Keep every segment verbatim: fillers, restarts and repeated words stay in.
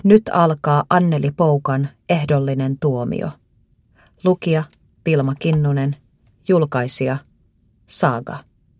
Nyt alkaa Anneli Poukan ehdollinen tuomio. Lukija Vilma Kinnunen, julkaisija Saaga.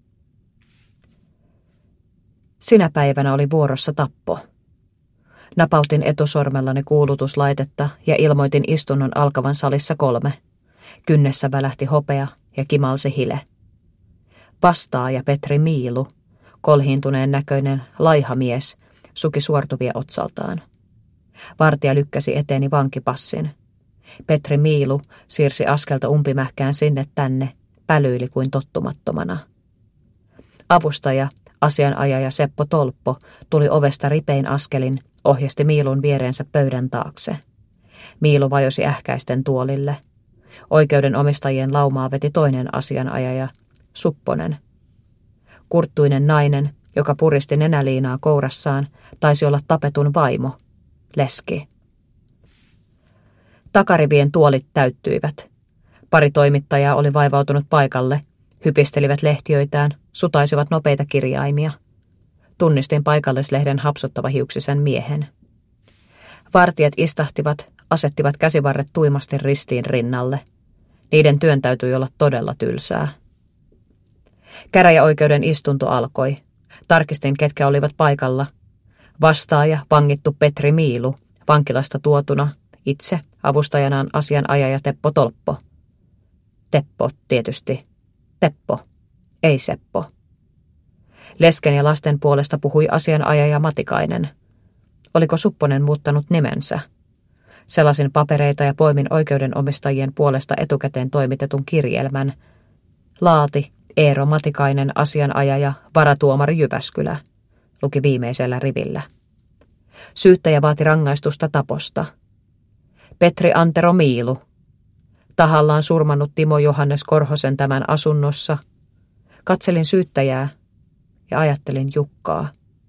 Sinä päivänä oli vuorossa tappo. Napautin etusormellani kuulutuslaitetta ja ilmoitin istunnon alkavan salissa kolme. Kynnessä välähti hopea ja kimalsi hile. Vastaaja Petri Miilu, kolhiintuneen näköinen laiha mies, suki suortuvia otsaltaan. Vartija lykkäsi eteeni vankipassin. Petri Miilu siirsi askelta umpimähkään sinne tänne, pälyili kuin tottumattomana. Avustaja, asianajaja Seppo Tolppo, tuli ovesta ripein askelin, ohjasti Miilun viereensä pöydän taakse. Miilu vajosi ähkäisten tuolille. Oikeuden omistajien laumaa veti toinen asianajaja, Supponen. Kurttuinen nainen, joka puristi nenäliinaa kourassaan, taisi olla tapetun vaimo, Leski. Takarivien tuolit täyttyivät. Pari toimittajaa oli vaivautunut paikalle, hypistelivät lehtiöitään, sutaisivat nopeita kirjaimia. Tunnistin paikallislehden hapsottava hiuksisen miehen. Vartijat istahtivat, asettivat käsivarret tuimasti ristiin rinnalle. Niiden työn täytyi olla todella tylsää. Käräjäoikeuden istunto alkoi. Tarkistin, ketkä olivat paikalla. Vastaaja, vangittu Petri Miilu, vankilasta tuotuna, itse avustajanaan asianajaja Teppo Tolppo. Teppo, tietysti. Teppo, ei Seppo. Lesken ja lasten puolesta puhui asianajaja Matikainen. Oliko Supponen muuttanut nimensä? Selasin papereita ja poimin oikeudenomistajien puolesta etukäteen toimitetun kirjelmän. Laati Eero Matikainen, asianajaja, varatuomari Jyväskylä, luki viimeisellä rivillä. Syyttäjä vaati rangaistusta taposta. Petri Antero Miilu, tahallaan surmannut Timo Johannes Korhosen tämän asunnossa. Katselin syyttäjää ja ajattelin Jukkaa.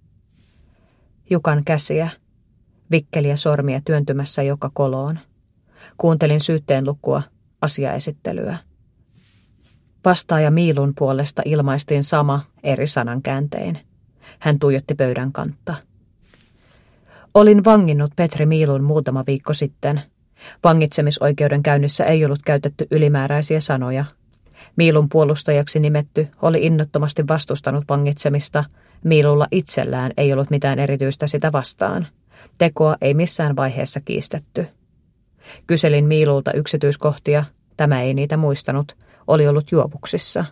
Jukan käsiä, vikkeliä sormia työntymässä joka koloon. Kuuntelin syytteen lukua, asiaesittelyä. Vastaaja Miilun puolesta ilmaistiin sama eri sanankääntein. Hän tuijotti pöydän kantta. Olin vanginnut Petri Miilun muutama viikko sitten. Vangitsemisoikeuden käynnissä ei ollut käytetty ylimääräisiä sanoja. Miilun puolustajaksi nimetty oli innottomasti vastustanut vangitsemista. Miilulla itsellään ei ollut mitään erityistä sitä vastaan. Tekoa ei missään vaiheessa kiistetty. Kyselin Miilulta yksityiskohtia. Tämä ei niitä muistanut. Oli ollut juovuksissa.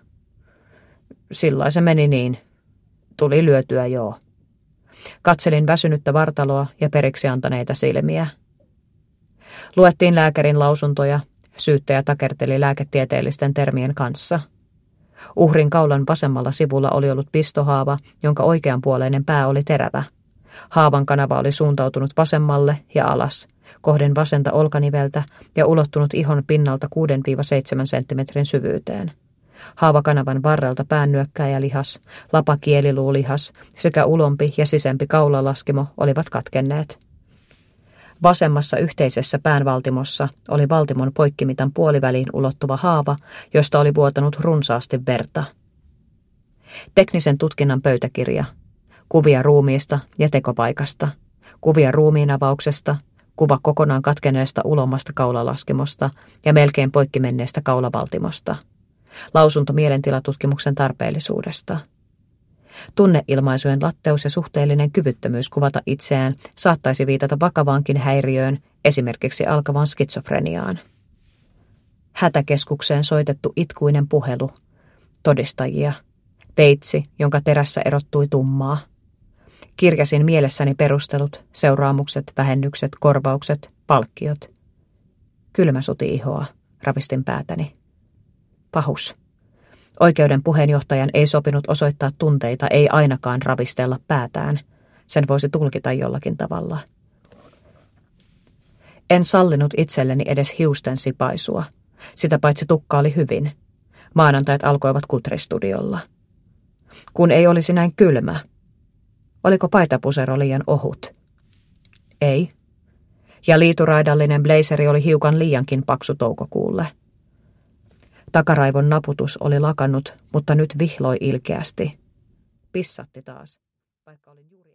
Sillä se meni niin. Tuli lyötyä joo. Katselin väsynyttä vartaloa ja periksi antaneita silmiä. Luettiin lääkärin lausuntoja. Syyttäjä takerteli lääketieteellisten termien kanssa. Uhrin kaulan vasemmalla sivulla oli ollut pistohaava, jonka oikeanpuoleinen pää oli terävä. Haavan kanava oli suuntautunut vasemmalle ja alas, kohden vasenta olkaniveltä ja ulottunut ihon pinnalta kuudesta seitsemään senttimetrin syvyyteen. Haavakanavan varrelta päännyökkääjälihas, lapakieliluulihas sekä ulompi ja sisempi kaulalaskimo olivat katkenneet. Vasemmassa yhteisessä päänvaltimossa oli valtimon poikkimitan puoliväliin ulottuva haava, josta oli vuotanut runsaasti verta. Teknisen tutkinnan pöytäkirja. Kuvia ruumiista ja tekopaikasta. Kuvia ruumiinavauksesta. Kuva kokonaan katkenneesta ulommasta kaulalaskimosta ja melkein poikkimenneestä kaulavaltimosta. Lausunto mielentilatutkimuksen tarpeellisuudesta. Tunneilmaisujen latteus ja suhteellinen kyvyttömyys kuvata itseään saattaisi viitata vakavaankin häiriöön, esimerkiksi alkavaan skitsofreniaan. Hätäkeskukseen soitettu itkuinen puhelu. Todistajia. Peitsi, jonka terässä erottui tummaa. Kirjasin mielessäni perustelut, seuraamukset, vähennykset, korvaukset, palkkiot. Kylmä suti ihoa, ravistin päätäni. Pahus. Oikeuden puheenjohtajan ei sopinut osoittaa tunteita, ei ainakaan ravistella päätään. Sen voisi tulkita jollakin tavalla. En sallinut itselleni edes hiusten sipaisua. Sitä paitsi tukka oli hyvin. Maanantajat alkoivat Kutristudiolla. Kun ei olisi näin kylmä. Oliko paitapusero liian ohut? Ei. Ja liituraidallinen blazeri oli hiukan liiankin paksu toukokuulle. Takaraivon naputus oli lakannut, mutta nyt vihloi ilkeästi. Pissatti taas, vaikka olin juuri